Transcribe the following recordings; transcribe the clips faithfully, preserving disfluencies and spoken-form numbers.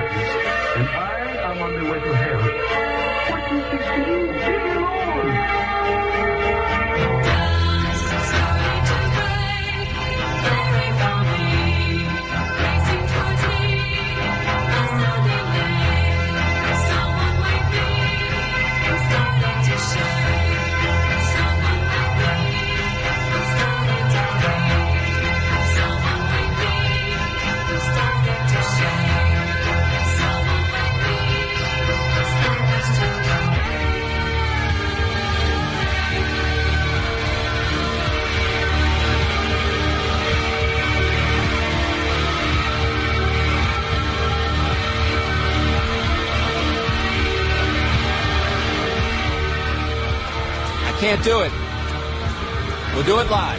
practice, and I am on the way to hell. What is this to you? Leave me alone! Can't do it. We'll do it live.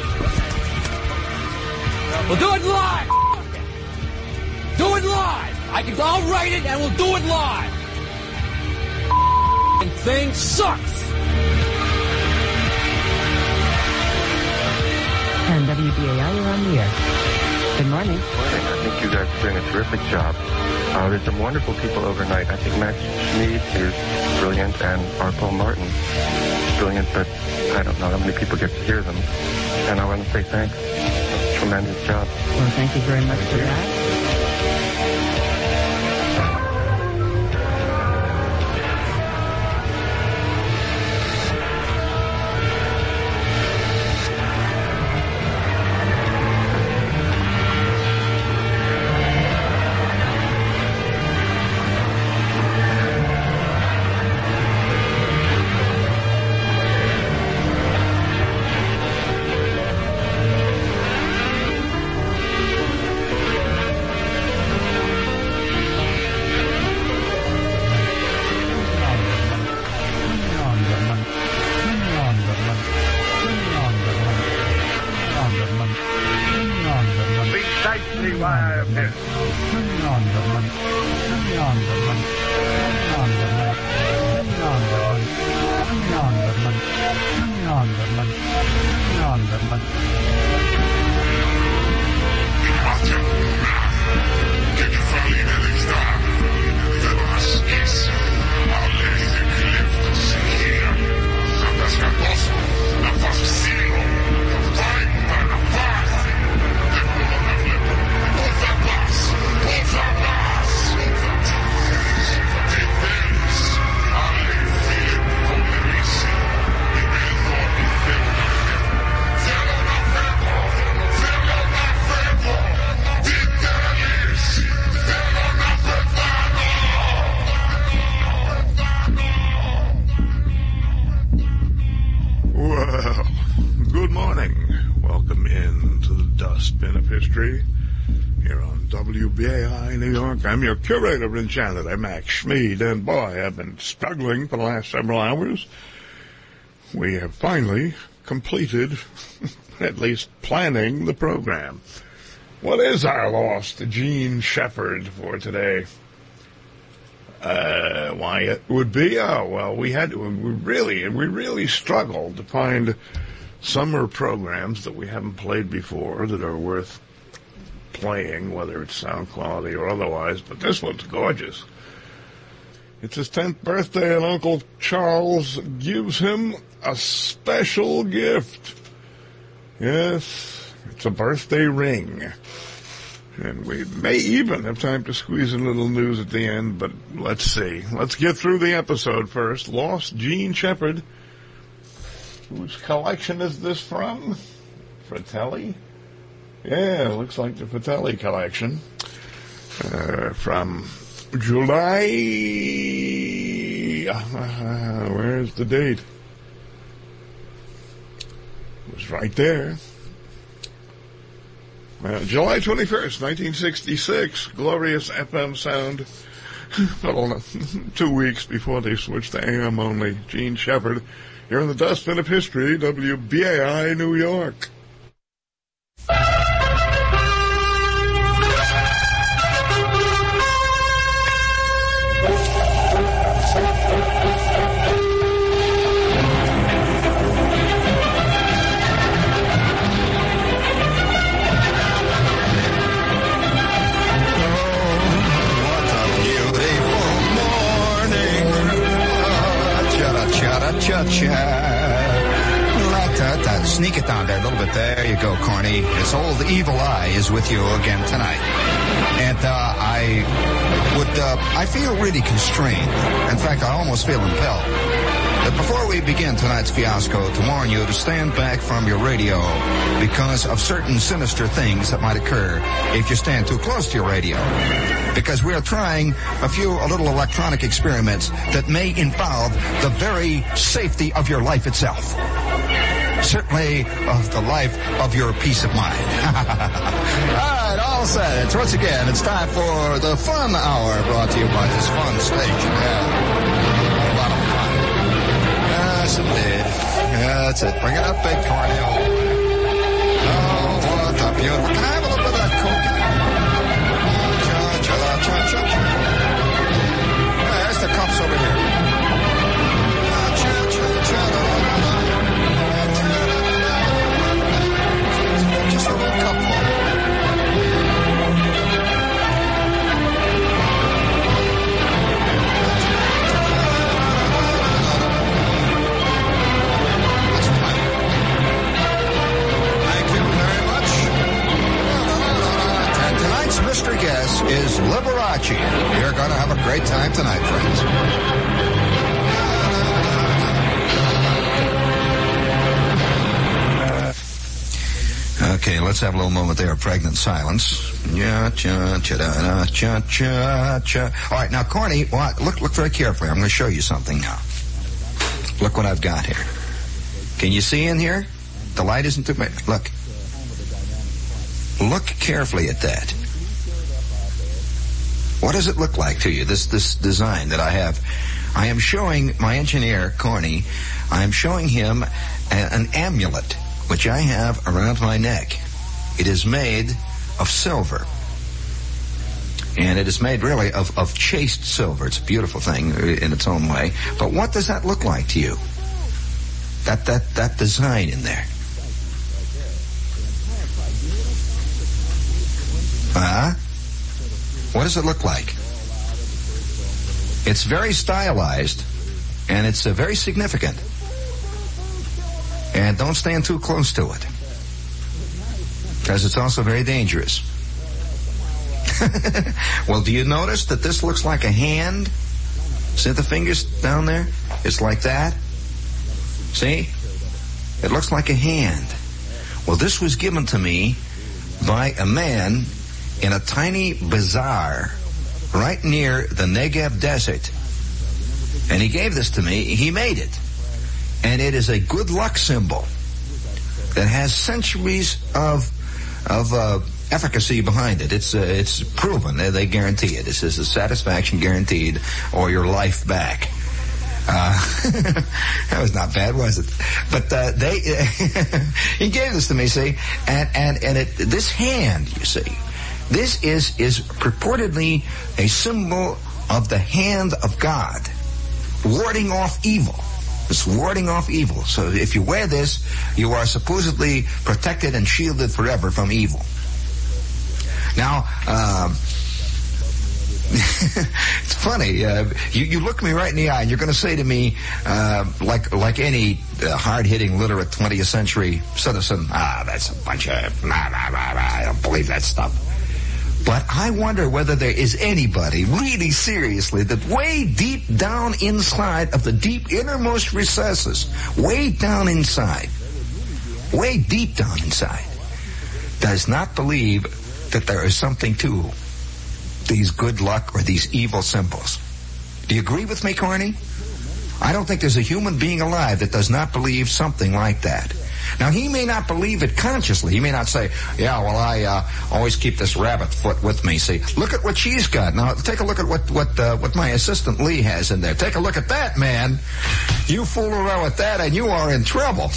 We'll do it live. Do it live. I can. I'll write it and we'll do it live. And thing sucks. And W B A I, you're on the air. Good morning. Good morning. I think you guys are doing a terrific job. Uh, there's some wonderful people overnight. I think Max Schmeed is brilliant, and R. Paul Martin is brilliant, but I don't know how many people get to hear them. And I want to say thanks. Tremendous job. Well, thank you very much for that. I'm your curator in Canada, Max Schmeed, and boy, I've been struggling for the last several hours. We have finally completed, at least planning the program. What is our lost Gene Shepherd for today? Uh, why it would be, oh, well, we had to, we really, we really struggled to find summer programs that we haven't played before that are worth playing, whether it's sound quality or otherwise, but this one's gorgeous. It's his tenth birthday, and Uncle Charles gives him a special gift. Yes, it's a birthday ring. And we may even have time to squeeze in a little news at the end, but let's see. Let's get through the episode first. Lost Gene Shepherd. Whose collection is this from? Fratelli? Yeah, looks like the Fratelli collection. Uh, from July... Uh, where's the date? It was right there. Uh, July twenty-first, nineteen sixty-six. Glorious F M sound. Well, two weeks before they switched to A M only. Gene Shepherd. Here in the dustbin of history, W B A I, New York. cha-cha-cha. Sneak it down there a little bit. There you go, Corny. This old evil eye is with you again tonight. And uh, I would, uh, I feel really constrained. In fact, I almost feel impelled that before we begin tonight's fiasco, to warn you to stand back from your radio because of certain sinister things that might occur if you stand too close to your radio. Because we are trying a few a little electronic experiments that may involve the very safety of your life itself. Certainly of the life of your peace of mind. All right, all set. It's once again, it's time for the Fun Hour brought to you by this fun station. Yeah. A lot of fun. Yes, indeed. Yeah, that's it. Bring it up, big Corny. Oh, what a beautiful. Can I have a little bit of that coke? Cha-cha-cha-cha-cha. Yeah, there's the cups over here. Cha-cha-cha-cha. Just a little cup full. Thank you very much. And tonight's mystery guest is Liberace. You're going to have a great time tonight, friends. Okay, let's have a little moment there of pregnant silence. Ja, cha, cha, da, cha, cha, cha. All right, now, Corny, what, look, look very carefully. I'm going to show you something now. Look what I've got here. Can you see in here? The light isn't too bright. Look. Look carefully at that. What does it look like to you, this, this design that I have? I am showing my engineer, Corny, I am showing him a, an amulet which I have around my neck. It is made of silver. And it is made really of, of chased silver. It's a beautiful thing in its own way. But what does that look like to you? That, that, that design in there. Huh? What does it look like? It's very stylized, and it's uh, very significant. And don't stand too close to it, because it's also very dangerous. Well, do you notice that this looks like a hand? See the fingers down there? It's like that. See? It looks like a hand. Well, this was given to me by a man in a tiny bazaar right near the Negev desert. And he gave this to me. He made it. And it is a good luck symbol that has centuries of of uh, efficacy behind it. It's uh, it's proven. They, they guarantee it. It says a satisfaction guaranteed or your life back. Uh, that was not bad, was it? But uh, they he gave this to me, see, and and and it this hand, you see, this is is purportedly a symbol of the hand of God, warding off evil. It's warding off evil. So if you wear this, you are supposedly protected and shielded forever from evil. Now, um, it's funny. Uh, you, you look me right in the eye, and you're going to say to me, uh, like like any uh, hard-hitting, literate twentieth century citizen, ah, that's a bunch of, nah, nah, nah, nah, I don't believe that stuff. But I wonder whether there is anybody really seriously that way deep down inside of the deep innermost recesses, way down inside, way deep down inside, does not believe that there is something to these good luck or these evil symbols. Do you agree with me, Corny? I don't think there's a human being alive that does not believe something like that. Now, he may not believe it consciously. He may not say, yeah, well, I uh, always keep this rabbit foot with me. See, look at what she's got. Now, take a look at what what uh, what my assistant Lee has in there. Take a look at that, man. You fool around with that and you are in trouble.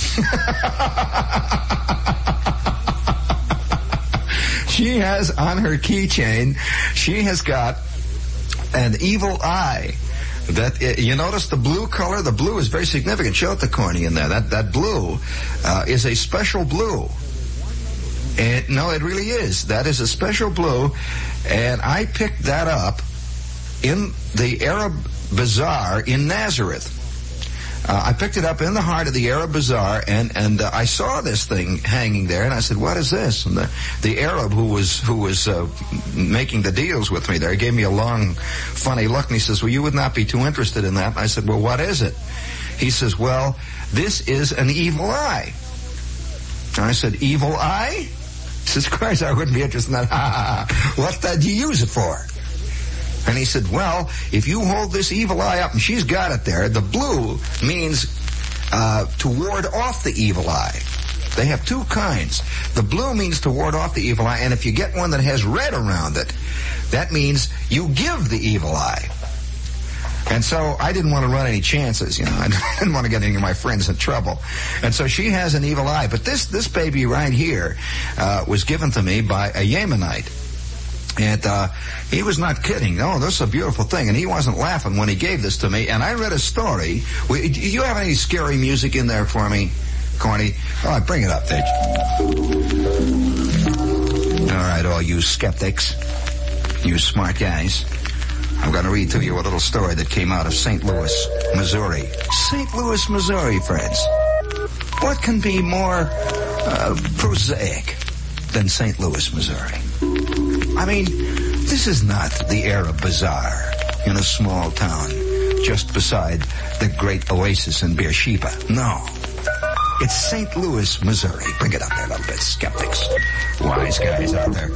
She has on her keychain, she has got an evil eye. That uh, you notice the blue color? The blue is very significant. Show it to Corny in there. That that blue uh, is a special blue. And no, it really is. That is a special blue, and I picked that up in the Arab Bazaar in Nazareth. Uh, I picked it up in the heart of the Arab Bazaar, and and uh, I saw this thing hanging there, and I said, "What is this?" And the the Arab who was who was uh, making the deals with me there gave me a long, funny look, and he says, "Well, you would not be too interested in that." And I said, "Well, what is it?" He says, "Well, this is an evil eye." And I said, "Evil eye?" He says, "Of course I wouldn't be interested in that." Ha ha ha. What uh, do you use it for? And he said, "Well, if you hold this evil eye up," and she's got it there, the blue means uh, to ward off the evil eye. They have two kinds. The blue means to ward off the evil eye, and if you get one that has red around it, that means you give the evil eye. And so I didn't want to run any chances, you know. I didn't want to get any of my friends in trouble. And so she has an evil eye. But this, this baby right here uh, was given to me by a Yemenite. And uh, he was not kidding. No, this is a beautiful thing. And he wasn't laughing when he gave this to me. And I read a story. We, do you have any scary music in there for me, Corny? All right, bring it up, Dave. All right, all you skeptics, you smart guys, I'm going to read to you a little story that came out of Saint Louis, Missouri. Saint Louis, Missouri, friends. What can be more uh, prosaic than Saint Louis, Missouri? I mean, this is not the Arab Bazaar in a small town just beside the great oasis in Beersheba. No. It's Saint Louis, Missouri. Bring it up there a little bit, skeptics. Wise guys out there.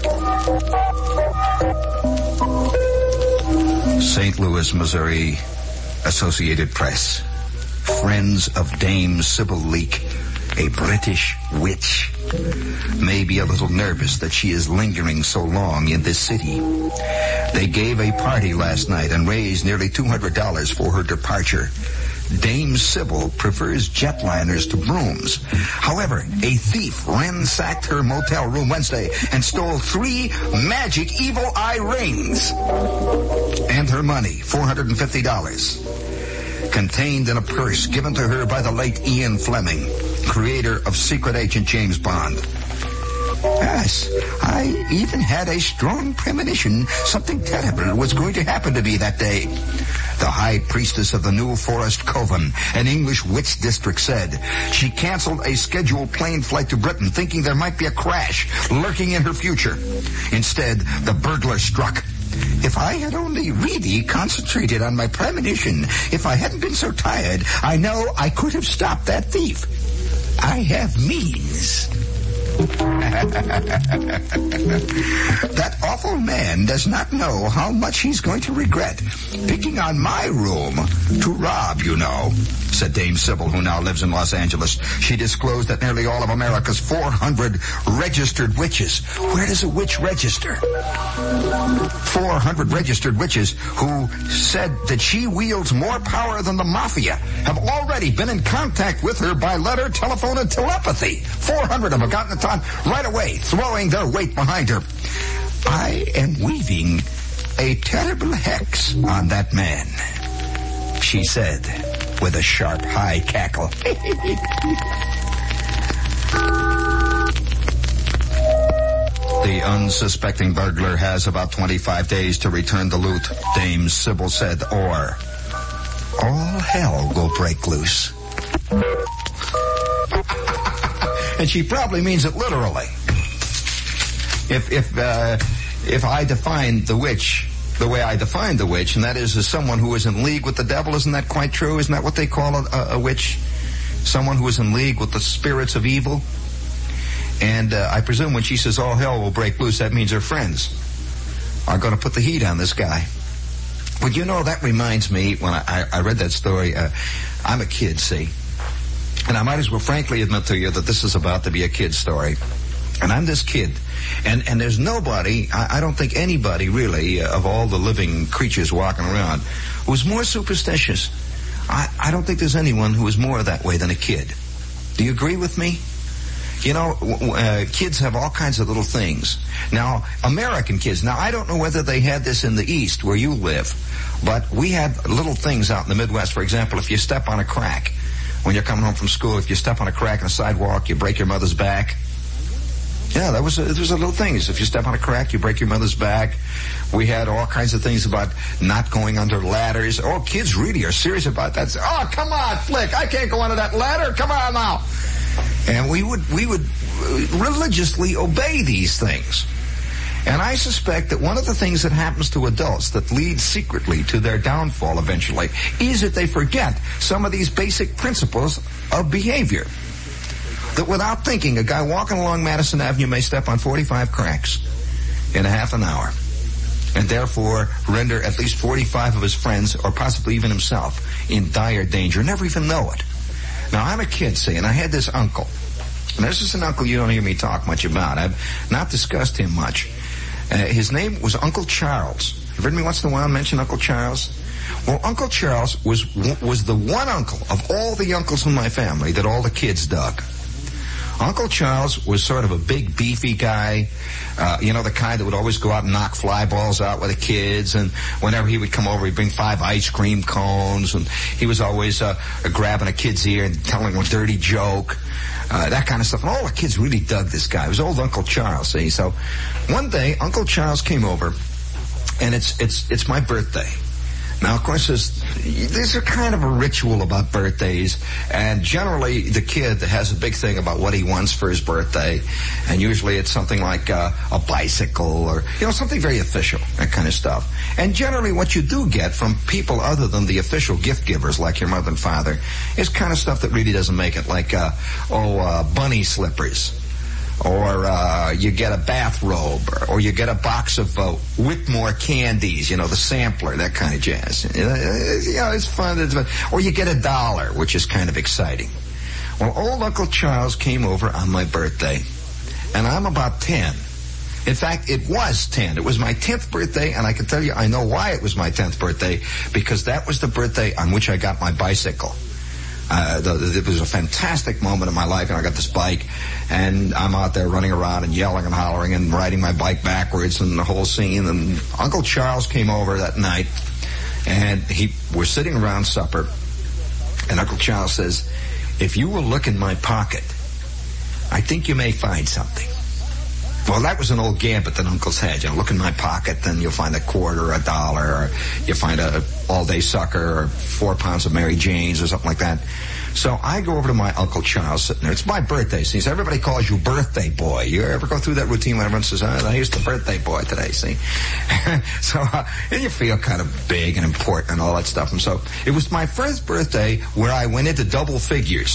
Saint Louis, Missouri, Associated Press. Friends of Dame Sybil Leek, a British witch, may be a little nervous that she is lingering so long in this city. They gave a party last night and raised nearly two hundred dollars for her departure. Dame Sybil prefers jetliners to brooms. However, a thief ransacked her motel room Wednesday and stole three magic evil eye rings. And her money, four hundred fifty dollars. Contained in a purse given to her by the late Ian Fleming, creator of Secret Agent James Bond. Yes, I even had a strong premonition something terrible was going to happen to me that day. The high priestess of the New Forest Coven, an English witch district, said she canceled a scheduled plane flight to Britain thinking there might be a crash lurking in her future. Instead, the burglar struck. If I had only really concentrated on my premonition, if I hadn't been so tired, I know I could have stopped that thief. I have means. That awful man does not know how much he's going to regret picking on my room to rob, you know, said Dame Sybil, who now lives in Los Angeles. She disclosed that nearly all of America's four hundred registered witches. Where does a witch register? four hundred registered witches who said that she wields more power than the mafia have already been in contact with her by letter, telephone, and telepathy. four hundred of them have gotten it done right away, throwing their weight behind her. I am weaving a terrible hex on that man, she said with a sharp, high cackle. The unsuspecting burglar has about twenty-five days to return the loot, Dame Sybil said, or all hell will break loose. And she probably means it literally. If if uh, if I defined the witch the way I defined the witch, and that is as someone who is in league with the devil, isn't that quite true? Isn't that what they call a, a, a witch? Someone who is in league with the spirits of evil? And uh, I presume when she says all hell will break loose, that means her friends are going to put the heat on this guy. But you know, that reminds me, when I, I, I read that story, uh, I'm a kid, see? And I might as well frankly admit to you that this is about to be a kid story. And I'm this kid. And and there's nobody, I, I don't think anybody really, uh, of all the living creatures walking around, who's more superstitious. I, I don't think there's anyone who is more that way than a kid. Do you agree with me? You know, uh, kids have all kinds of little things. Now, American kids, now I don't know whether they had this in the East where you live, but we had little things out in the Midwest. For example, if you step on a crack, when you're coming home from school, if you step on a crack in a sidewalk, you break your mother's back. Yeah, that was a, it was a little thing. If you step on a crack, you break your mother's back. We had all kinds of things about not going under ladders. Oh, kids really are serious about that. Oh, come on, Flick, I can't go under that ladder. Come on now. And we would we would religiously obey these things. And I suspect that one of the things that happens to adults that leads secretly to their downfall eventually is that they forget some of these basic principles of behavior. That without thinking, a guy walking along Madison Avenue may step on forty-five cracks in a half an hour, and therefore render at least forty-five of his friends, or possibly even himself, in dire danger, never even know it. Now, I'm a kid, see, and I had this uncle. And this is an uncle you don't hear me talk much about. I've not discussed him much. Uh, his name was Uncle Charles. You've heard me once in a while mention Uncle Charles? Well, Uncle Charles was was the one uncle of all the uncles in my family that all the kids dug. Uncle Charles was sort of a big, beefy guy, uh, you know, the kind that would always go out and knock fly balls out with the kids, and whenever he would come over, he'd bring five ice cream cones, and he was always uh, grabbing a kid's ear and telling a dirty joke, uh, that kind of stuff. And all the kids really dug this guy. It was old Uncle Charles, see? So one day, Uncle Charles came over, and it's it's it's my birthday. Now, of course, there's, there's a kind of a ritual about birthdays, and generally the kid has a big thing about what he wants for his birthday, and usually it's something like uh, a bicycle or, you know, something very official, that kind of stuff. And generally what you do get from people other than the official gift givers like your mother and father is kind of stuff that really doesn't make it, like, uh, oh, uh, bunny slippers. Or uh, you get a bathrobe, or, or you get a box of uh, Whitmore candies, you know, the sampler, that kind of jazz. You know, it's fun. It's fun. Or you get a dollar, which is kind of exciting. Well, old Uncle Charles came over on my birthday, and I'm about ten. In fact, it was ten. It was my tenth birthday, and I can tell you I know why it was my tenth birthday, because that was the birthday on which I got my bicycle. Uh, the, the, it was a fantastic moment in my life, and I got this bike, and I'm out there running around and yelling and hollering and riding my bike backwards and the whole scene. And Uncle Charles came over that night, and he we're sitting around supper, and Uncle Charles says, "If you will look in my pocket, I think you may find something." Well, that was an old gambit that uncles had. You know, look in my pocket, then you'll find a quarter or a dollar, or you find a all-day sucker, or four pounds of Mary Jane's, or something like that. So I go over to my Uncle Charles sitting there. It's my birthday. See, so everybody calls you birthday boy. You ever go through that routine when everyone says, oh, here's the birthday boy today, see? so uh, and you feel kind of big and important and all that stuff. And so it was my first birthday where I went into double figures,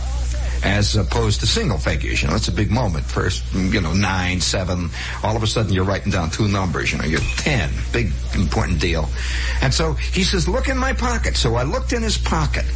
as opposed to single figures. You know, it's a big moment. First, you know, nine, seven, all of a sudden you're writing down two numbers. You know, you're ten. Big, important deal. And so he says, look in my pocket. So I looked in his pocket,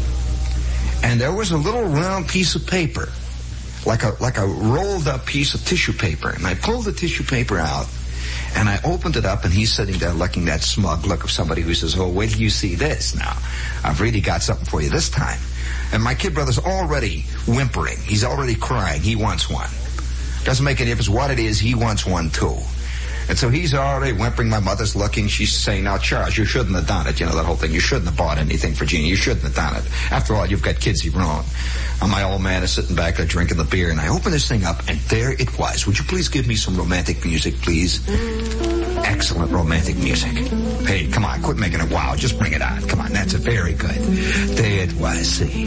and there was a little round piece of paper, like a like a rolled up piece of tissue paper. And I pulled the tissue paper out, and I opened it up, and he's sitting there looking that smug look of somebody who says, oh, wait till you see this now. I've really got something for you this time. And my kid brother's already whimpering. He's already crying. He wants one. Doesn't make any difference what it is. He wants one, too. And so he's already whimpering. My mother's looking. She's saying, now, Charles, you shouldn't have done it. You know, that whole thing. You shouldn't have bought anything for Jeannie. You shouldn't have done it. After all, you've got kids of your own. And my old man is sitting back there drinking the beer. And I open this thing up, and there it was. Would you please give me some romantic music, please? Excellent romantic music. Hey, come on, quit making it wow. Just bring it on. Come on, that's very good. There it was, see.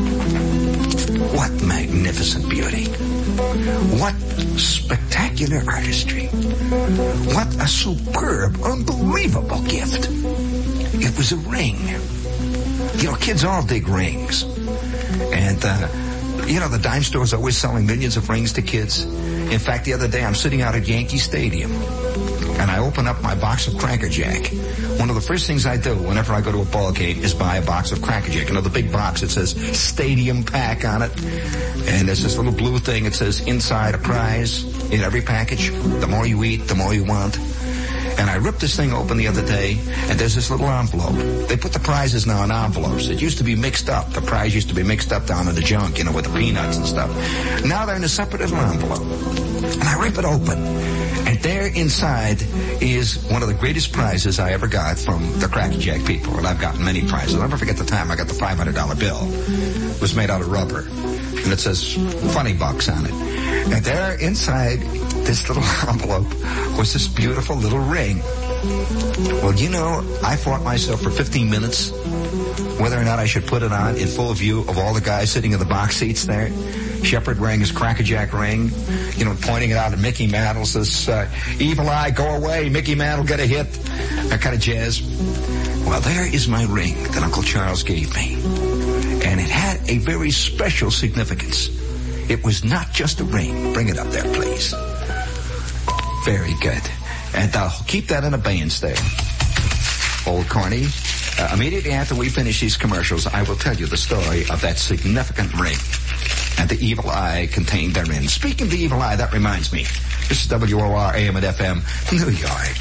What magnificent beauty. What spectacular artistry. What a superb, unbelievable gift. It was a ring. You know, kids all dig rings. And, uh, you know, the dime store is always selling millions of rings to kids. In fact, the other day I'm sitting out at Yankee Stadium, and I open up my box of Cracker Jack. One of the first things I do whenever I go to a ball game is buy a box of Cracker Jack. You know, the big box that says Stadium Pack on it. And there's this little blue thing that says inside a prize in every package. The more you eat, the more you want. And I ripped this thing open the other day, and there's this little envelope. They put the prizes now in envelopes. It used to be mixed up. The prize used to be mixed up down in the junk, you know, with the peanuts and stuff. Now they're in a separate little envelope. And I rip it open, and there inside is one of the greatest prizes I ever got from the Cracker Jack people, and I've gotten many prizes. I'll never forget the time I got the five hundred dollar bill. It was made out of rubber, and it says Funny Bucks on it. And there inside this little envelope was this beautiful little ring. Well, you know, I fought myself for fifteen minutes whether or not I should put it on in full view of all the guys sitting in the box seats there. Shepard wearing his Cracker Jack ring, you know, pointing it out at Mickey Mantle, says, uh, evil eye, go away, Mickey Mantle, get a hit, that kind of jazz. Well, there is my ring that Uncle Charles gave me. And it had a very special significance. It was not just a ring. Bring it up there, please. Very good. And I'll keep that in abeyance there. Old Corny. Uh, immediately after we finish these commercials, I will tell you the story of that significant ring and the evil eye contained therein. Speaking of the evil eye, that reminds me. This is W O R A M and F M, New York.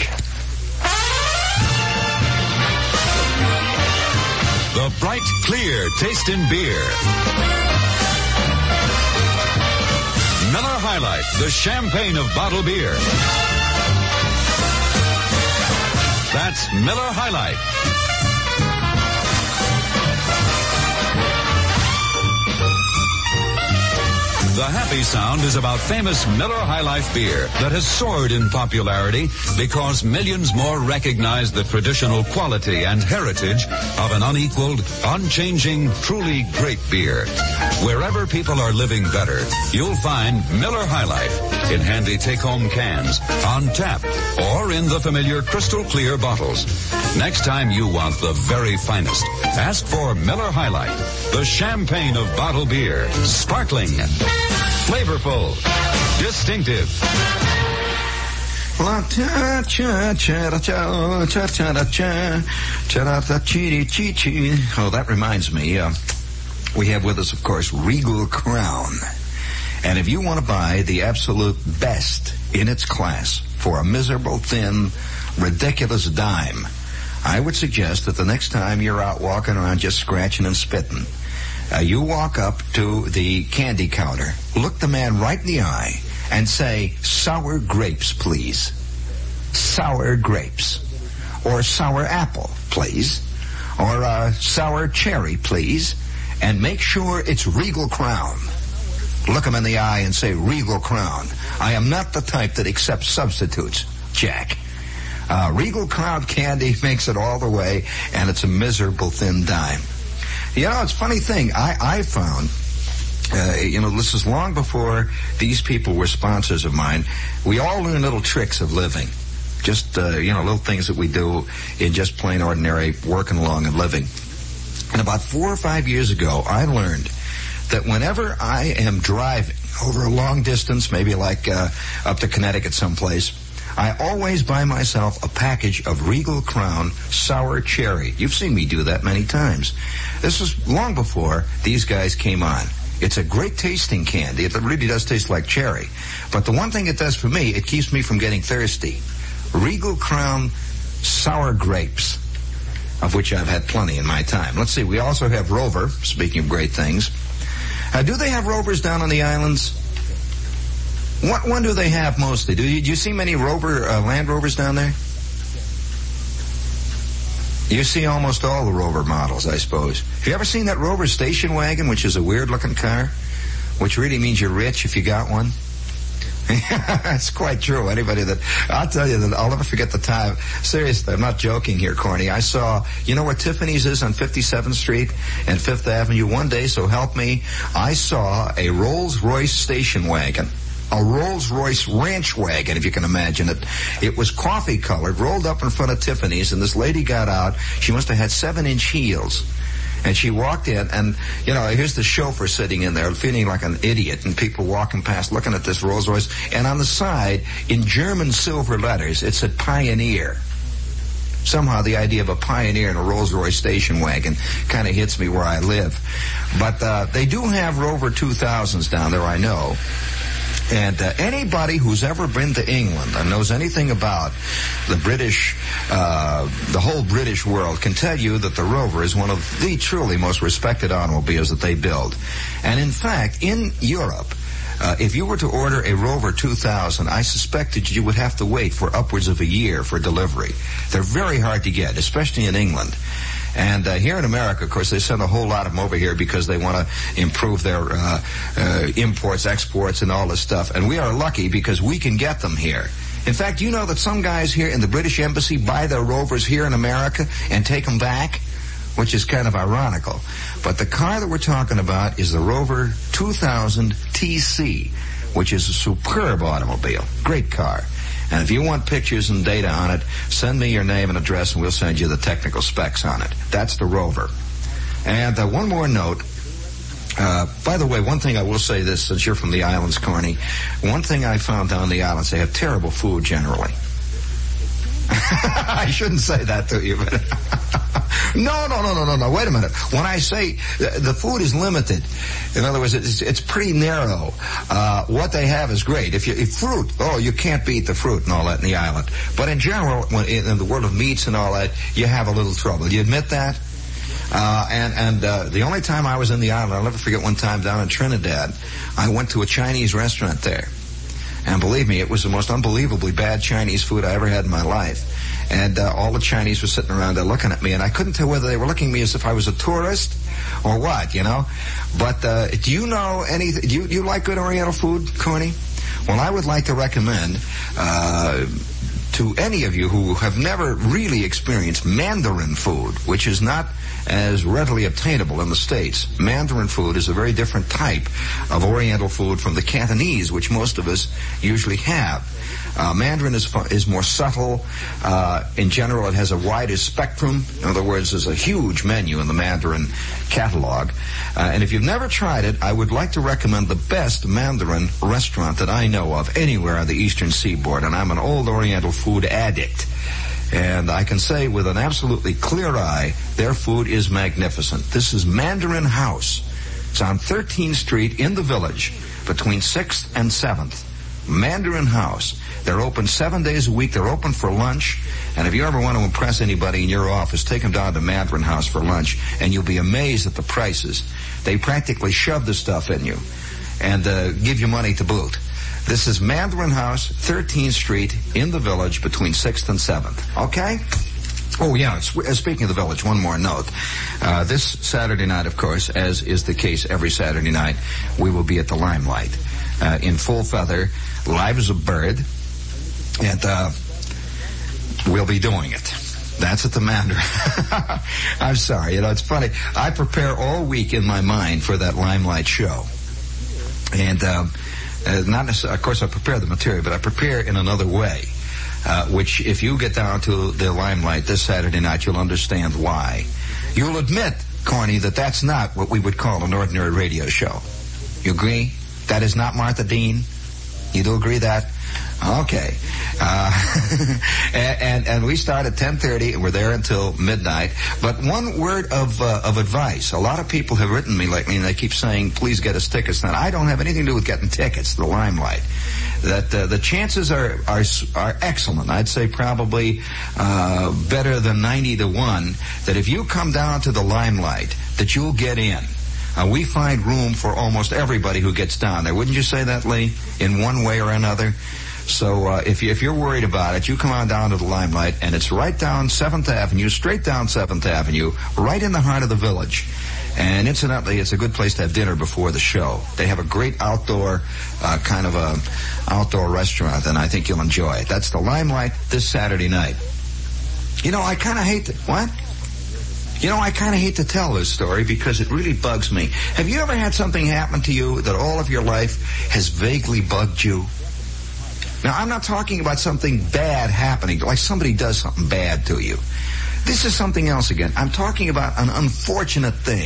The bright, clear taste in beer. Miller High Life, the champagne of bottled beer. That's Miller High Life. The happy sound is about famous Miller High Life beer that has soared in popularity because millions more recognize the traditional quality and heritage of an unequaled, unchanging, truly great beer. Wherever people are living better, you'll find Miller High Life in handy take-home cans, on tap, or in the familiar crystal clear bottles. Next time you want the very finest, ask for Miller High Life, the champagne of bottled beer. Sparkling, flavorful, distinctive. Oh, that reminds me, uh, we have with us, of course, Regal Crown. And if you want to buy the absolute best in its class for a miserable, thin, ridiculous dime, I would suggest that the next time you're out walking around just scratching and spitting, uh, you walk up to the candy counter, look the man right in the eye, and say, sour grapes, please. Sour grapes. Or sour apple, please. Or uh, sour cherry, please. And make sure it's Regal Crown. Look him in the eye and say, Regal Crown. I am not the type that accepts substitutes, Jack. Uh, Regal Crown candy makes it all the way, and it's a miserable thin dime. You know, it's a funny thing. I, I found, uh, you know, this is long before these people were sponsors of mine. We all learn little tricks of living. Just, uh, you know, little things that we do in just plain ordinary working along and living. And about four or five years ago, I learned that whenever I am driving over a long distance, maybe like uh, up to Connecticut someplace, I always buy myself a package of Regal Crown Sour Cherry. You've seen me do that many times. This was long before these guys came on. It's a great tasting candy. It really does taste like cherry. But the one thing it does for me, it keeps me from getting thirsty. Regal Crown Sour Grapes, of which I've had plenty in my time. Let's see, we also have Rover, speaking of great things. Uh, do they have Rovers down on the islands? What one do they have mostly? Do you, do you see many Rover, uh, Land Rovers down there? You see almost all the Rover models, I suppose. Have you ever seen that Rover station wagon, which is a weird-looking car? Which really means you're rich if you got one? That's quite true. Anybody that, I'll tell you that I'll never forget the time. Seriously, I'm not joking here, Corny. I saw, you know where Tiffany's is on fifty-seventh Street and Fifth Avenue? One day, so help me, I saw a Rolls-Royce station wagon. A Rolls-Royce ranch wagon, if you can imagine it. It was coffee-colored, rolled up in front of Tiffany's, and this lady got out. She must have had seven-inch heels. And she walked in, and, you know, here's the chauffeur sitting in there feeling like an idiot, and people walking past looking at this Rolls-Royce. And on the side, in German silver letters, it said Pioneer. Somehow the idea of a Pioneer in a Rolls-Royce station wagon kind of hits me where I live. But uh, they do have Rover two thousands down there, I know. And uh, anybody who's ever been to England and knows anything about the British, uh, the whole British world can tell you that the Rover is one of the truly most respected automobiles that they build. And in fact, in Europe, Uh, if you were to order a Rover two thousand, I suspected you would have to wait for upwards of a year for delivery. They're very hard to get, especially in England. And uh, here in America, of course, they send a whole lot of them over here because they want to improve their uh, uh, imports, exports, and all this stuff. And we are lucky because we can get them here. In fact, you know that some guys here in the British Embassy buy their Rovers here in America and take them back, which is kind of ironical. But the car that we're talking about is the Rover two thousand T C, which is a superb automobile. Great car. And if you want pictures and data on it, send me your name and address, and we'll send you the technical specs on it. That's the Rover. And uh, one more note. Uh, by the way, one thing I will say this, since you're from the islands, Corny. One thing I found down the islands, they have terrible food generally. I shouldn't say that to you, but no, no, no, no, no, no. Wait a minute. When I say the, the food is limited, in other words, it's, it's pretty narrow. Uh, what they have is great. If you if fruit, oh, you can't beat the fruit and all that in the island. But in general, when, in the world of meats and all that, you have a little trouble. You admit that? Uh, and and uh, the only time I was in the island, I'll never forget one time down in Trinidad, I went to a Chinese restaurant there. And believe me, it was the most unbelievably bad Chinese food I ever had in my life. And uh, all the Chinese were sitting around there looking at me, and I couldn't tell whether they were looking at me as if I was a tourist or what, you know. But uh, do you know anything? Do you, do you like good Oriental food, Corny? Well, I would like to recommend uh, to any of you who have never really experienced Mandarin food, which is not as readily obtainable in the States. Mandarin food is a very different type of Oriental food from the Cantonese, which most of us usually have. Uh, Mandarin is is more subtle. Uh, in general, it has a wider spectrum. In other words, there's a huge menu in the Mandarin catalog. Uh, and if you've never tried it, I would like to recommend the best Mandarin restaurant that I know of anywhere on the Eastern Seaboard. And I'm an old Oriental food addict. And I can say with an absolutely clear eye, their food is magnificent. This is Mandarin House. It's on thirteenth Street in the Village between sixth and seventh. Mandarin House. They're open seven days a week. They're open for lunch. And if you ever want to impress anybody in your office, take them down to Mandarin House for lunch, and you'll be amazed at the prices. They practically shove the stuff in you and uh, give you money to boot. This is Mandarin House, thirteenth Street, in the Village, between sixth and seventh. Okay? Oh, yeah, speaking of the Village, one more note. Uh, this Saturday night, of course, as is the case every Saturday night, we will be at the Limelight, uh, in full feather, live as a bird, and uh, we'll be doing it. That's at the Mandarin. I'm sorry, you know, it's funny. I prepare all week in my mind for that Limelight show. And, um, Uh, not necessarily, of course, I prepare the material, but I prepare in another way, uh, which if you get down to the Limelight this Saturday night, you'll understand why. You'll admit, Corny, that that's not what we would call an ordinary radio show. You agree? That is not Martha Dean? You do agree that? Okay. Uh, and, and, and we start at ten thirty, and we're there until midnight. But one word of uh, of advice. A lot of people have written me lately, and they keep saying, please get us tickets. Now, I don't have anything to do with getting tickets to the Limelight. That uh, the chances are, are are excellent. I'd say probably uh, better than ninety to one, that if you come down to the Limelight, that you'll get in. Uh, we find room for almost everybody who gets down there. Wouldn't you say that, Lee? In one way or another? So uh, if, you, if you're worried about it, you come on down to the Limelight, and it's right down seventh Avenue, straight down seventh Avenue, right in the heart of the Village. And incidentally, it's a good place to have dinner before the show. They have a great outdoor, uh, kind of a outdoor restaurant, and I think you'll enjoy it. That's the Limelight this Saturday night. You know, I kind of hate to... What? You know, I kind of hate to tell this story because it really bugs me. Have you ever had something happen to you that all of your life has vaguely bugged you? Now, I'm not talking about something bad happening, like somebody does something bad to you. This is something else again. I'm talking about an unfortunate thing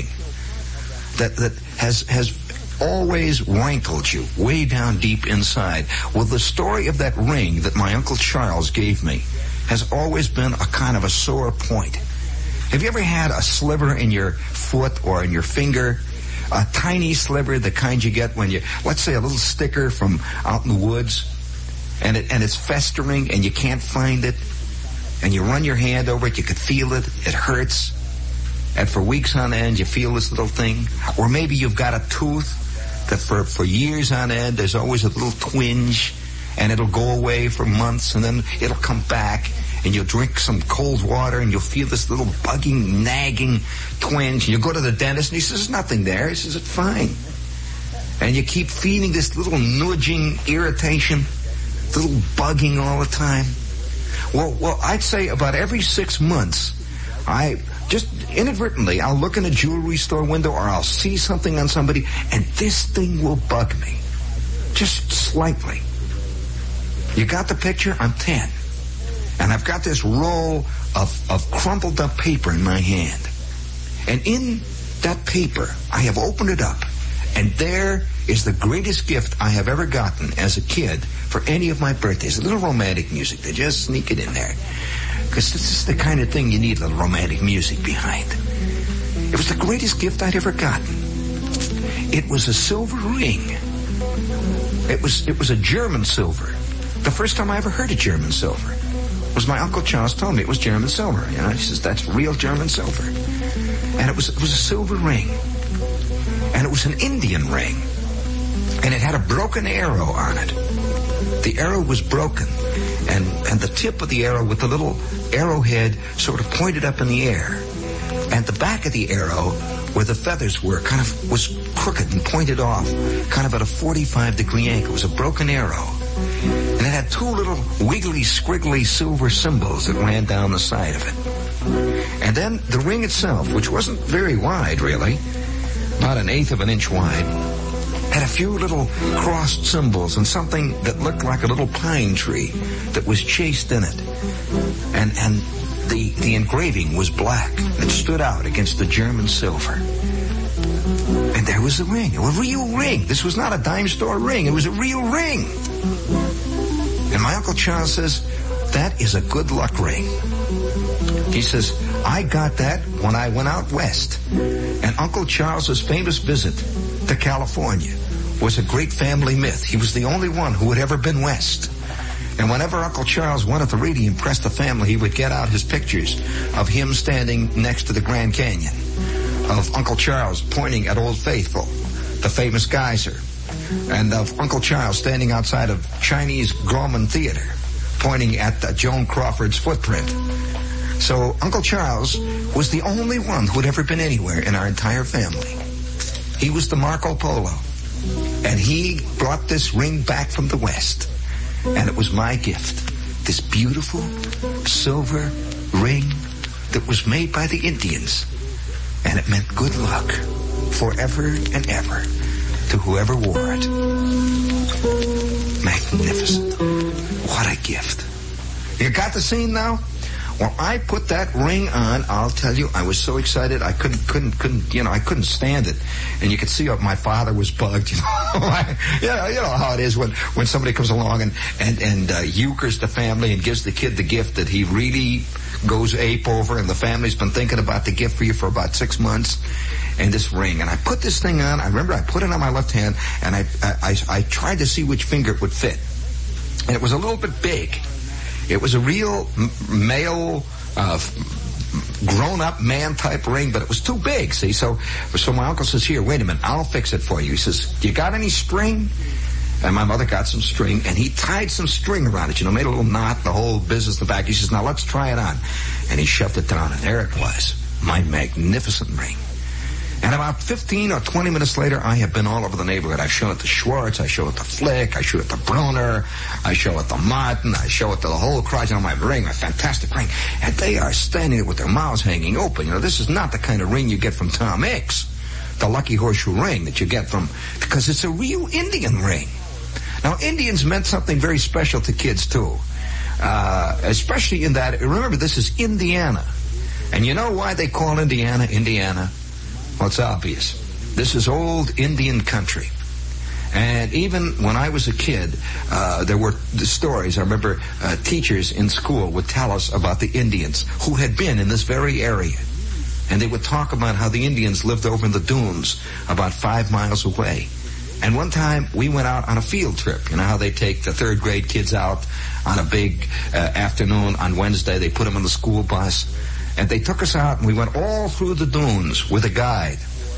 that that has has always rankled you way down deep inside. Well, the story of that ring that my Uncle Charles gave me has always been a kind of a sore point. Have you ever had a sliver in your foot or in your finger? A tiny sliver, the kind you get when you, let's say a little sticker from out in the woods, and it and it's festering and you can't find it, and you run your hand over it, you could feel it, it hurts, and for weeks on end you feel this little thing. Or maybe you've got a tooth that for, for years on end, there's always a little twinge, and it'll go away for months, and then it'll come back, and you'll drink some cold water, and you'll feel this little bugging, nagging twinge, and you'll go to the dentist, and he says, there's nothing there. He says, it's fine. And you keep feeling this little nudging irritation, little bugging all the time. Well, well, I'd say about every six months, I just inadvertently, I'll look in a jewelry store window or I'll see something on somebody, and this thing will bug me. Just slightly. You got the picture? I'm ten. And I've got this roll of, of crumpled up paper in my hand. And in that paper, I have opened it up. And there is the greatest gift I have ever gotten as a kid for any of my birthdays. A little romantic music. They just sneak it in there. Because this is the kind of thing you need a little romantic music behind. It was the greatest gift I'd ever gotten. It was a silver ring. It was it was a German silver. The first time I ever heard of German silver was my Uncle Charles told me it was German silver. You know, he says, that's real German silver. And it was it was a silver ring. And it was an Indian ring. And it had a broken arrow on it. The arrow was broken. And, and the tip of the arrow with the little arrowhead sort of pointed up in the air. And the back of the arrow, where the feathers were, kind of was crooked and pointed off, kind of at a forty-five degree angle. It was a broken arrow. And it had two little wiggly, squiggly silver symbols that ran down the side of it. And then the ring itself, which wasn't very wide, really, about an eighth of an inch wide, had a few little crossed symbols and something that looked like a little pine tree that was chased in it. And and the, the engraving was black. It stood out against the German silver. And there was the ring. A real ring. This was not a dime store ring. It was a real ring. And my Uncle Charles says, that is a good luck ring. He says, I got that when I went out west. And Uncle Charles's famous visit to California was a great family myth. He was the only one who had ever been west. And whenever Uncle Charles wanted to really impress the family, he would get out his pictures of him standing next to the Grand Canyon, of Uncle Charles pointing at Old Faithful, the famous geyser, and of Uncle Charles standing outside of Chinese Grauman Theater, pointing at uh, Joan Crawford's footprint. So Uncle Charles was the only one who had ever been anywhere in our entire family. He was the Marco Polo. And he brought this ring back from the West. And it was my gift. This beautiful silver ring that was made by the Indians. And it meant good luck forever and ever to whoever wore it. Magnificent. What a gift. You got the scene now? Well, I put that ring on. I'll tell you, I was so excited. I couldn't, couldn't, couldn't, you know, I couldn't stand it. And you could see my father was bugged. You know, I, you know, you know how it is when, when somebody comes along and and and uh, euchres the family and gives the kid the gift that he really goes ape over, and the family's been thinking about the gift for you for about six months. And this ring, and I put this thing on. I remember I put it on my left hand, and I I, I, I tried to see which finger it would fit, and it was a little bit big. It was a real m- male, uh, grown-up man-type ring, but it was too big, see? So so my uncle says, here, wait a minute, I'll fix it for you. He says, you got any string? And my mother got some string, and he tied some string around it, you know, made a little knot, the whole business in the back. He says, now let's try it on. And he shoved it down, and there it was, my magnificent ring. And about fifteen or twenty minutes later, I have been all over the neighborhood. I show it to Schwartz, I show it to Flick, I show it to Bruner, I show it to Martin, I show it to the whole crowd. You know, my ring, my fantastic ring. And they are standing there with their mouths hanging open. You know, this is not the kind of ring you get from Tom Hicks, the Lucky Horseshoe ring that you get from, because it's a real Indian ring. Now, Indians meant something very special to kids, too. Uh, especially in that, remember, this is Indiana. And you know why they call Indiana, Indiana? Well, it's obvious. This is old Indian country. And even when I was a kid, uh, there were the stories. I remember uh, teachers in school would tell us about the Indians who had been in this very area. And they would talk about how the Indians lived over in the dunes about five miles away. And one time we went out on a field trip. You know how they take the third grade kids out on a big uh, afternoon on Wednesday. They put them in the school bus. And they took us out, and we went all through the dunes with a guide.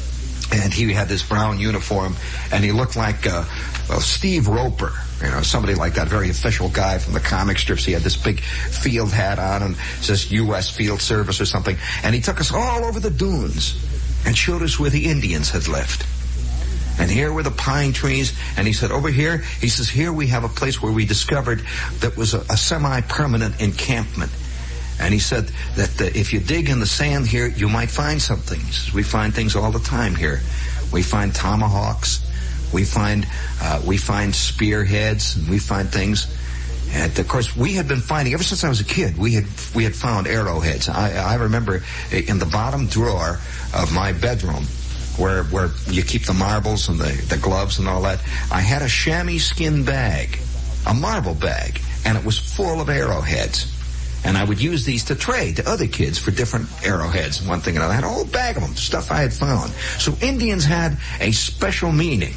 And he had this brown uniform, and he looked like uh, well, Steve Roper, you know, somebody like that, very official guy from the comic strips. He had this big field hat on, and it says U S Field Service or something. And he took us all over the dunes and showed us where the Indians had lived. And here were the pine trees, and he said, over here, he says, here we have a place where we discovered that was a, a semi-permanent encampment. And he said that uh, if you dig in the sand here, you might find something. He says, we find things all the time here. We find tomahawks. We find uh, we find spearheads. And we find things. And of course, we had been finding ever since I was a kid. We had we had found arrowheads. I, I remember in the bottom drawer of my bedroom, where where you keep the marbles and the, the gloves and all that, I had a chamois skin bag, a marble bag, and it was full of arrowheads. And I would use these to trade to other kids for different arrowheads and one thing and another. I had a whole bag of them, stuff I had found. So Indians had a special meaning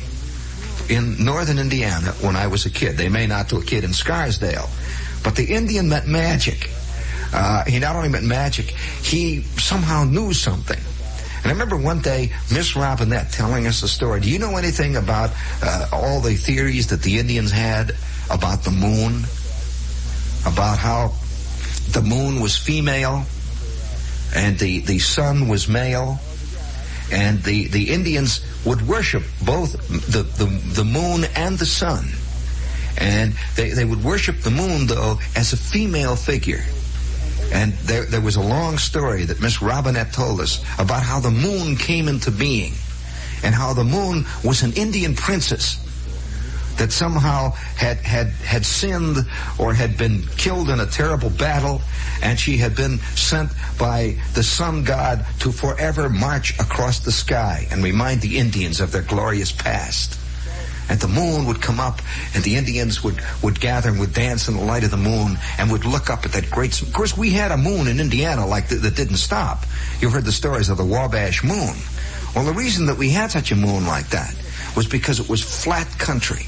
in northern Indiana when I was a kid. They may not to a kid in Scarsdale, but the Indian meant magic. Uh, he not only meant magic, he somehow knew something. And I remember one day Miss Robinette telling us a story. Do you know anything about uh, all the theories that the Indians had about the moon? About how the moon was female and the, the sun was male, and the, the Indians would worship both the, the, the moon and the sun. And they, they would worship the moon, though, as a female figure. And there, there was a long story that Miss Robinette told us about how the moon came into being and how the moon was an Indian princess that somehow had, had, had sinned or had been killed in a terrible battle, and she had been sent by the sun god to forever march across the sky and remind the Indians of their glorious past. And the moon would come up, and the Indians would, would gather and would dance in the light of the moon and would look up at that great... Of course, we had a moon in Indiana like th- that didn't stop. You've heard the stories of the Wabash Moon. Well, the reason that we had such a moon like that was because it was flat country.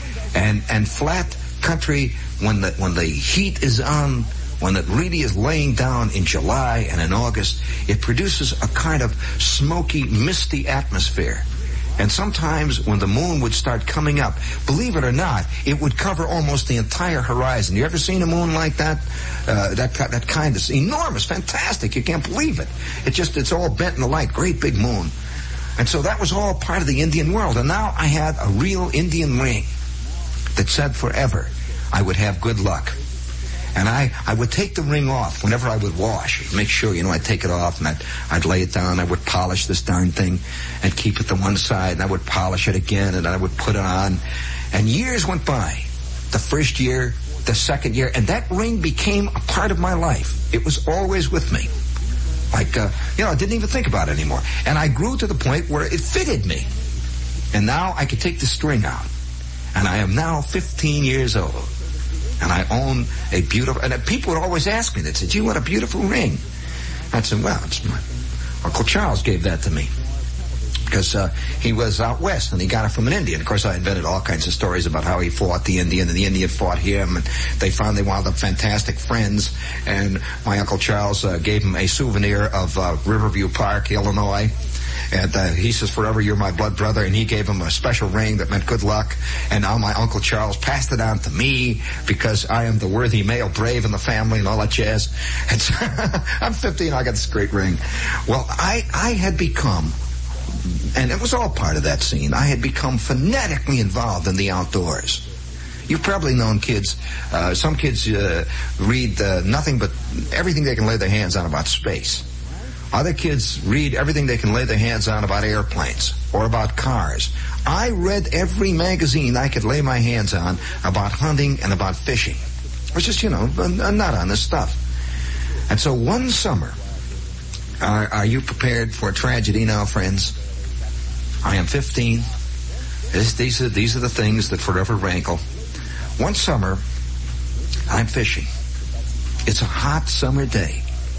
And and flat country, when the when the heat is on, when it really is laying down in July and in August, it produces a kind of smoky, misty atmosphere. And sometimes when the moon would start coming up, believe it or not, it would cover almost the entire horizon. You ever seen a moon like that? Uh, that that kind of enormous, fantastic. You can't believe it. It just it's all bent in the light, great big moon. And so that was all part of the Indian world. And now I had a real Indian ring that said forever I would have good luck. And I, I would take the ring off whenever I would wash. Make sure, you know, I'd take it off and I'd, I'd lay it down. I would polish this darn thing and keep it to one side, and I would polish it again, and I would put it on. And years went by. The first year, the second year, and that ring became a part of my life. It was always with me. Like, uh, you know, I didn't even think about it anymore. And I grew to the point where it fitted me. And now I could take the string out. And I am now fifteen years old. And I own a beautiful... And people would always ask me, they said, gee, what a beautiful ring. I said, well, it's my... Uncle Charles gave that to me. Because uh, he was out west, and he got it from an Indian. Of course, I invented all kinds of stories about how he fought the Indian, and the Indian fought him, and they found they wound up fantastic friends. And my Uncle Charles uh, gave him a souvenir of uh, Riverview Park, Illinois. And uh, he says, forever you're my blood brother. And he gave him a special ring that meant good luck. And now my Uncle Charles passed it on to me because I am the worthy male brave in the family and all that jazz. And so I'm fifteen, I got this great ring. Well, I, I had become, and it was all part of that scene, I had become fanatically involved in the outdoors. You've probably known kids, uh, some kids uh, read uh, nothing but everything they can lay their hands on about space. Other kids read everything they can lay their hands on about airplanes or about cars. I read every magazine I could lay my hands on about hunting and about fishing. I was just, you know, a nut on this stuff. And so one summer, are, are you prepared for a tragedy now, friends? I am fifteen. This, these are these are the things that forever rankle. One summer, I'm fishing. It's a hot summer day.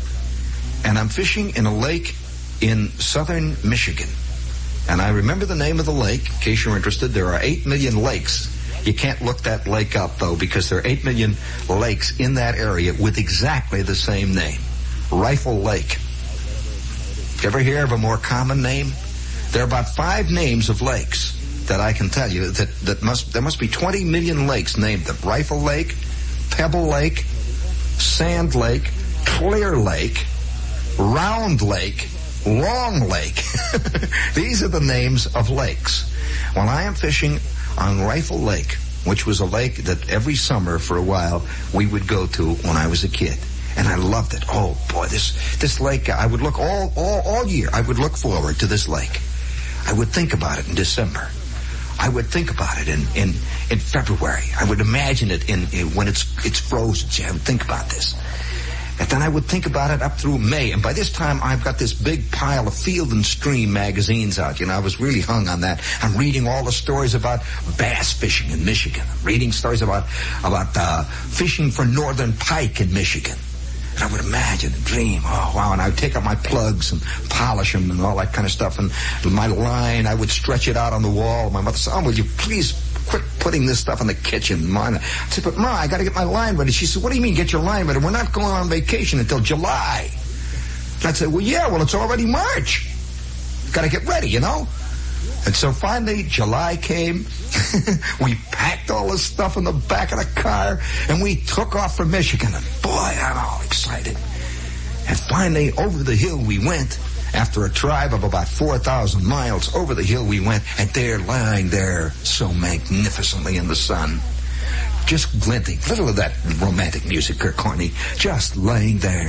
And I'm fishing in a lake in southern Michigan. And I remember the name of the lake, in case you're interested. There are eight million lakes. You can't look that lake up, though, because there are eight million lakes in that area with exactly the same name. Rifle Lake. You ever hear of a more common name? There are about five names of lakes that I can tell you that, that must there must be twenty million lakes named them. Rifle Lake, Pebble Lake, Sand Lake, Clear Lake, Round Lake, Long Lake. These are the names of lakes. Well, I am fishing on Rifle Lake, which was a lake that every summer for a while we would go to when I was a kid. And I loved it. Oh, boy, this this lake, I would look all, all, all year, I would look forward to this lake. I would think about it in December. I would think about it in, in, in February. I would imagine it in, in when it's it's frozen. See, I would think about this. And then I would think about it up through May. And by this time, I've got this big pile of Field and Stream magazines out. You know, I was really hung on that. I'm reading all the stories about bass fishing in Michigan. I'm reading stories about, about uh, fishing for northern pike in Michigan. And I would imagine and dream, oh, wow, and I would take out my plugs and polish them and all that kind of stuff. And my line, I would stretch it out on the wall. My mother said, oh, will you please quit putting this stuff in the kitchen? Mine. I said, but Ma, I got to get my line ready. She said, what do you mean get your line ready? We're not going on vacation until July. And I said, well, yeah, well, it's already March. Got to get ready, you know? And so finally, July came. We packed all this stuff in the back of the car, and we took off for Michigan. And boy, I'm all excited. And finally, over the hill we went. After a drive of about four thousand miles, over the hill we went, and there, lying there so magnificently in the sun, just glinting, little of that romantic music, Kirk Corney, just laying there.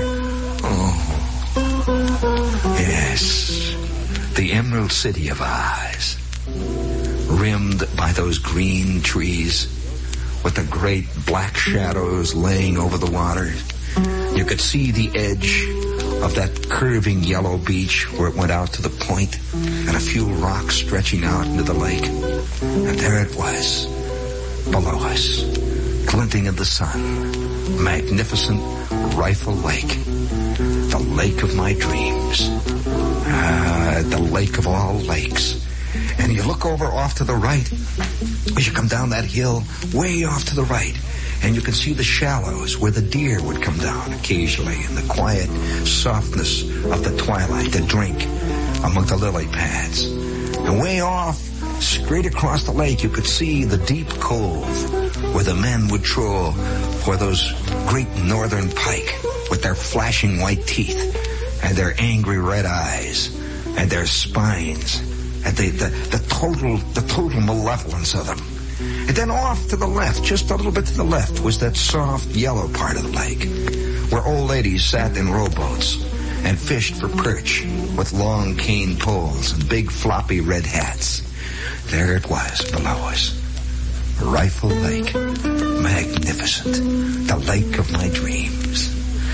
Oh, yes, the Emerald City of Oz, rimmed by those green trees with the great black shadows laying over the water. You could see the edge of that curving yellow beach where it went out to the point, and a few rocks stretching out into the lake. And there it was, below us, glinting in the sun, magnificent Rifle Lake, the lake of my dreams, ah, the lake of all lakes. And you look over off to the right, as you come down that hill, way off to the right, and you can see the shallows where the deer would come down occasionally in the quiet softness of the twilight to drink among the lily pads. And way off, straight across the lake, you could see the deep cove where the men would troll for those great northern pike with their flashing white teeth and their angry red eyes and their spines and the, the, the total the total malevolence of them. And then off to the left, just a little bit to the left, was that soft yellow part of the lake where old ladies sat in rowboats and fished for perch with long cane poles and big floppy red hats. There it was below us. Rifle Lake. Magnificent. The lake of my dreams.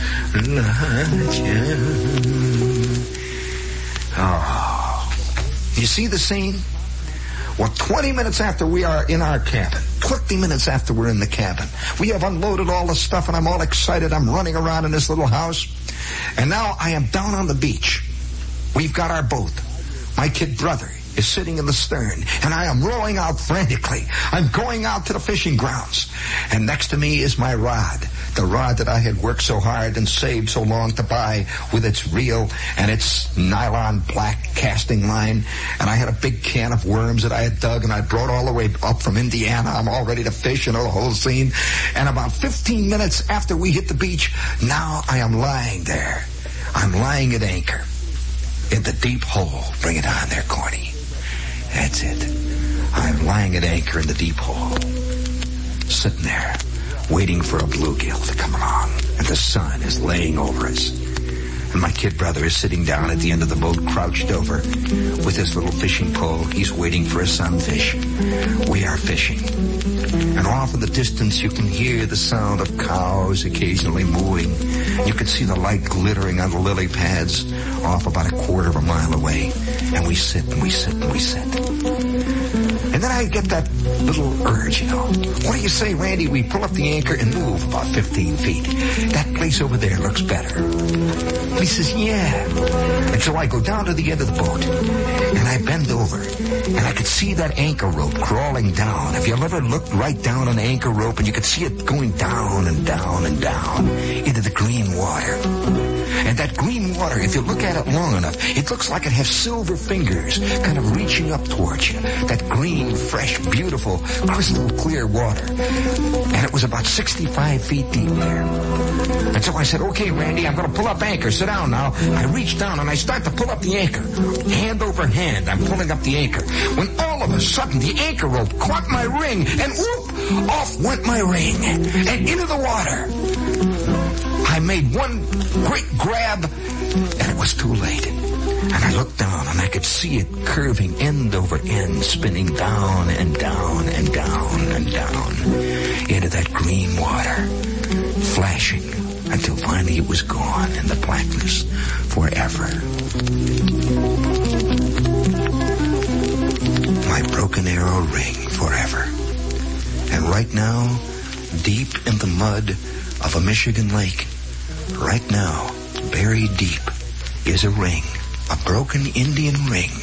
Oh. You see the scene? Well, twenty minutes after we are in our cabin, twenty minutes after we're in the cabin, we have unloaded all the stuff and I'm all excited. I'm running around in this little house. And now I am down on the beach. We've got our boat. My kid brother is sitting in the stern, and I am rowing out frantically. I'm going out to the fishing grounds. And next to me is my rod, the rod that I had worked so hard and saved so long to buy with its reel and its nylon black casting line. And I had a big can of worms that I had dug, and I brought all the way up from Indiana. I'm all ready to fish, you know, the whole scene. And about fifteen minutes after we hit the beach, now I am lying there. I'm lying at anchor in the deep hole. Bring it on there, Corny. That's it. I'm lying at anchor in the deep hole, sitting there, waiting for a bluegill to come along, and the sun is laying over us. And my kid brother is sitting down at the end of the boat, crouched over with his little fishing pole. He's waiting for a sunfish. We are fishing. And off in the distance, you can hear the sound of cows occasionally mooing. You can see the light glittering on the lily pads off about a quarter of a mile away. And we sit and we sit and we sit. And then I get that little urge, you know. What do you say, Randy? We pull up the anchor and move about fifteen feet. That place over there looks better. He says, yeah. And so I go down to the end of the boat, and I bend over, and I could see that anchor rope crawling down. Have you ever looked right down an anchor rope, and you could see it going down and down and down into the green water? And that green water, if you look at it long enough, it looks like it has silver fingers kind of reaching up towards you. That green, fresh, beautiful, crystal clear water. And it was about sixty-five feet deep there. And so I said, okay, Randy, I'm going to pull up anchor. Sit down now. I reach down and I start to pull up the anchor. Hand over hand, I'm pulling up the anchor. When all of a sudden, the anchor rope caught my ring and whoop, off went my ring and into the water. I made one quick grab and it was too late. And I looked down and I could see it curving end over end, spinning down and down and down and down into that green water, flashing until finally it was gone in the blackness forever. My broken arrow ring forever. And right now, deep in the mud of a Michigan lake, right now, buried deep, is a ring, a broken Indian ring.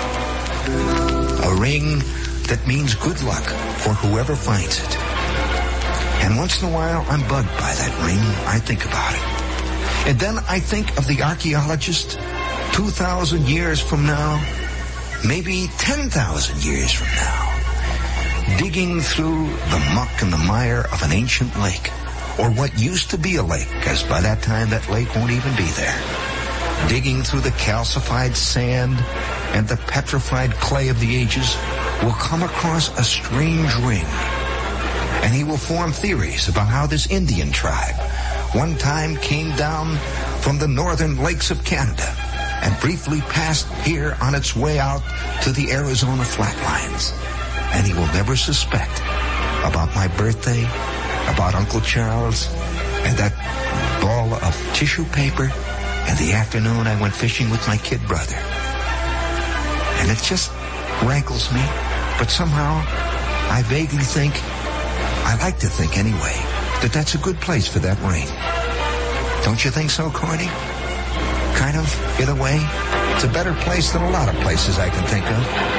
A ring that means good luck for whoever finds it. And once in a while, I'm bugged by that ring. I think about it. And then I think of the archaeologist two thousand years from now, maybe ten thousand years from now, digging through the muck and the mire of an ancient lake, or what used to be a lake, because by that time that lake won't even be there. Digging through the calcified sand and the petrified clay of the ages, will come across a strange ring. And he will form theories about how this Indian tribe one time came down from the northern lakes of Canada and briefly passed here on its way out to the Arizona flatlines. And he will never suspect about my birthday, about Uncle Charles, and that ball of tissue paper, and the afternoon I went fishing with my kid brother. And it just rankles me, but somehow I vaguely think, I like to think anyway, that that's a good place for that ring. Don't you think so, Corny? Kind of, in a way. It's a better place than a lot of places I can think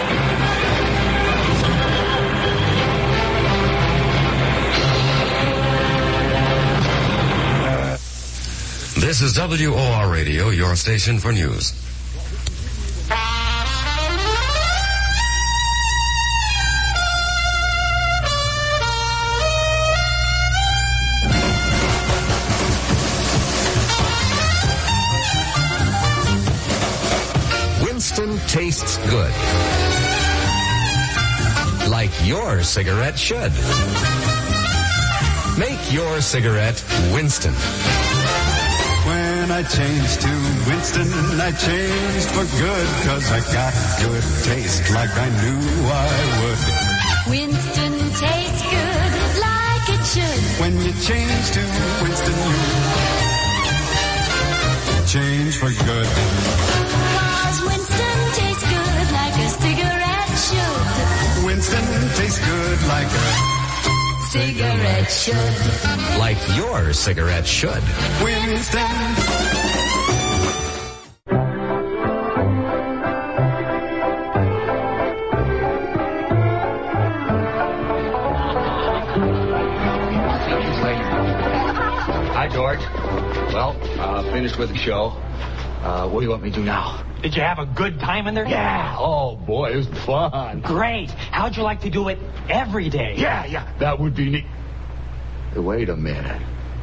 of. This is W O R Radio, your station for news. Winston tastes good. Like your cigarette should. Make your cigarette Winston. When I changed to Winston, I changed for good, 'cause I got good taste like I knew I would. Winston tastes good like it should. When you change to Winston, you change for good. 'Cause Winston tastes good like a cigarette should. Winston tastes good like a cigarette should. Like your cigarette should. Winston. Hi, George. Well, uh, finished with the show. Uh, what do you want me to do now? Did you have a good time in there? Yeah. Oh, boy, it was fun. Great. How'd you like to do it every day? Yeah, yeah, that would be neat. Hey, wait a minute.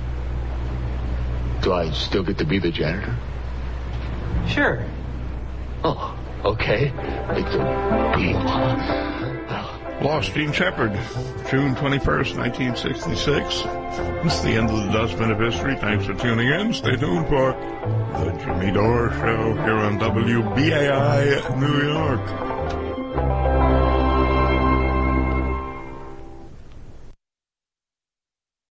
Do I still get to be the janitor? Sure. Oh, okay. It's a deal, huh? Lost Gene Shepard, June twenty-first, nineteen sixty-six. It's the end of the Dustbin of History. Thanks for tuning in. Stay tuned for The Jimmy Dore Show here on W B A I New York.